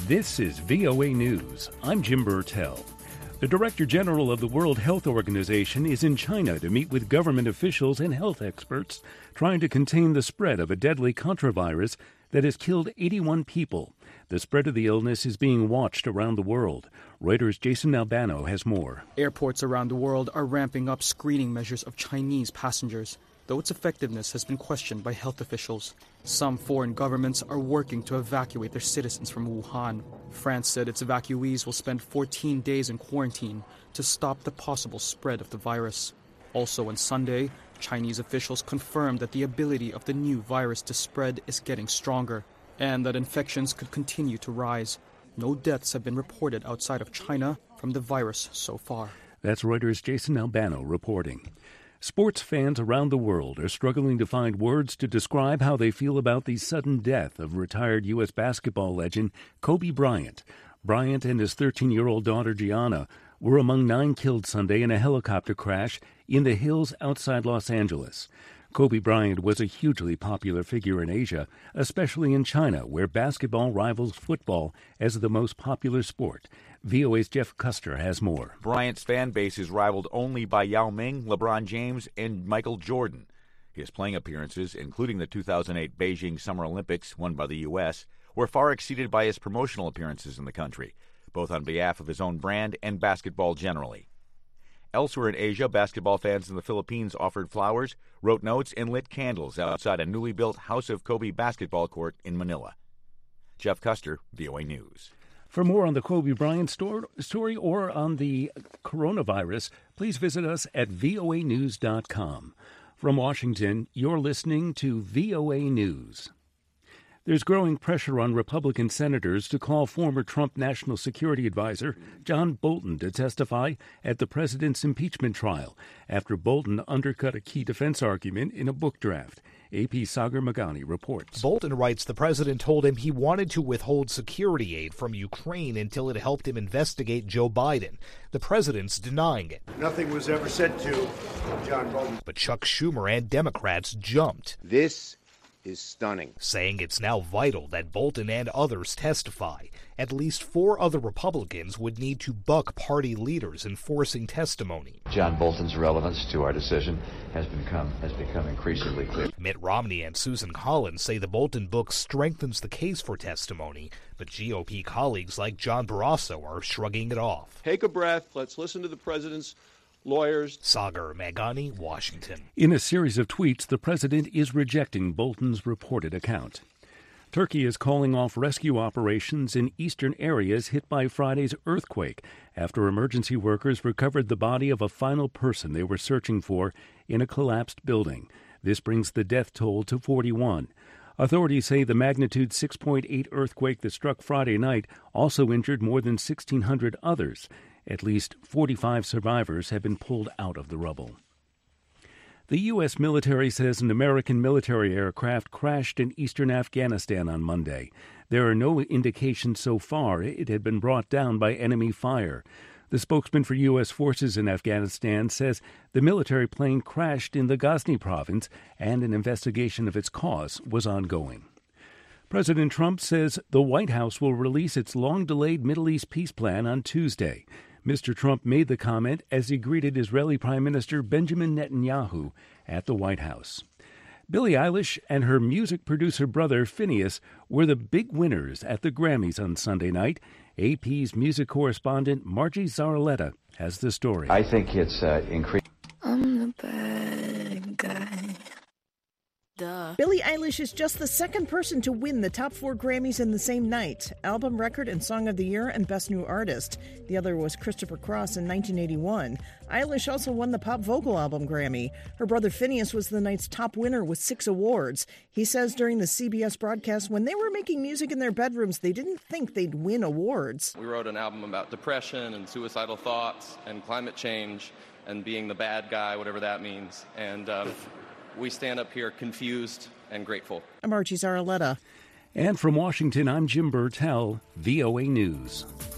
This is VOA News. I'm Jim Burtell. The Director General of the World Health Organization is in China to meet with government officials and health experts trying to contain the spread of a deadly contravirus that has killed 81 people. The spread of the illness is being watched around the world. Reuters' Jason Albano has more. Airports around the world are ramping up screening measures of Chinese passengers, though its effectiveness has been questioned by health officials. Some foreign governments are working to evacuate their citizens from Wuhan. France said its evacuees will spend 14 days in quarantine to stop the possible spread of the virus. Also on Sunday, Chinese officials confirmed that the ability of the new virus to spread is getting stronger and that infections could continue to rise. No deaths have been reported outside of China from the virus so far. That's Reuters' Jason Albano reporting. Sports fans around the world are struggling to find words to describe how they feel about the sudden death of retired U.S. basketball legend Kobe Bryant. Bryant and his 13-year-old daughter Gianna were among 9 killed Sunday in a helicopter crash in the hills outside Los Angeles. Kobe Bryant was a hugely popular figure in Asia, especially in China, where basketball rivals football as the most popular sport. VOA's Jeff Custer has more. Bryant's fan base is rivaled only by Yao Ming, LeBron James, and Michael Jordan. His playing appearances, including the 2008 Beijing Summer Olympics, won by the U.S., were far exceeded by his promotional appearances in the country, both on behalf of his own brand and basketball generally. Elsewhere in Asia, basketball fans in the Philippines offered flowers, wrote notes, and lit candles outside a newly built House of Kobe basketball court in Manila. Jeff Custer, VOA News. For more on the Kobe Bryant story or on the coronavirus, please visit us at voanews.com. From Washington, you're listening to VOA News. There's growing pressure on Republican senators to call former Trump National Security Advisor John Bolton to testify at the president's impeachment trial after Bolton undercut a key defense argument in a book draft. AP Sagar Magani reports. Bolton writes the president told him he wanted to withhold security aid from Ukraine until it helped him investigate Joe Biden. The president's denying it. Nothing was ever said to John Bolton. But Chuck Schumer and Democrats jumped. This is stunning, saying it's now vital that Bolton and others testify. At least 4 other Republicans would need to buck party leaders in forcing testimony. John Bolton's relevance to our decision has become increasingly clear. Mitt Romney and Susan Collins say the Bolton book strengthens the case for testimony, but GOP colleagues like John Barrasso are shrugging it off. Take a breath. Let's listen to the president's lawyers. Sagar Magani, Washington. In a series of tweets, the president is rejecting Bolton's reported account. Turkey is calling off rescue operations in eastern areas hit by Friday's earthquake after emergency workers recovered the body of a final person they were searching for in a collapsed building. This brings the death toll to 41. Authorities say the magnitude 6.8 earthquake that struck Friday night also injured more than 1,600 others. At least 45 survivors have been pulled out of the rubble. The U.S. military says an American military aircraft crashed in eastern Afghanistan on Monday. There are no indications so far it had been brought down by enemy fire. The spokesman for U.S. forces in Afghanistan says the military plane crashed in the Ghazni province and an investigation of its cause was ongoing. President Trump says the White House will release its long-delayed Middle East peace plan on Tuesday. Mr. Trump made the comment as he greeted Israeli Prime Minister Benjamin Netanyahu at the White House. Billie Eilish and her music producer brother Phineas were the big winners at the Grammys on Sunday night. AP's music correspondent Margie Zaraletta has the story. I think it's increasing. I'm the bad guy. Duh. Billie Eilish is just the second person to win the top 4 Grammys in the same night: Album, Record, and Song of the Year, and Best New Artist. The other was Christopher Cross in 1981. Eilish also won the Pop Vocal Album Grammy. Her brother Phineas was the night's top winner with 6 awards. He says during the CBS broadcast, when they were making music in their bedrooms, they didn't think they'd win awards. We wrote an album about depression and suicidal thoughts and climate change and being the bad guy, whatever that means. And we stand up here confused and grateful. I'm Archie Zaraletta. And from Washington, I'm Jim Burtell, VOA News.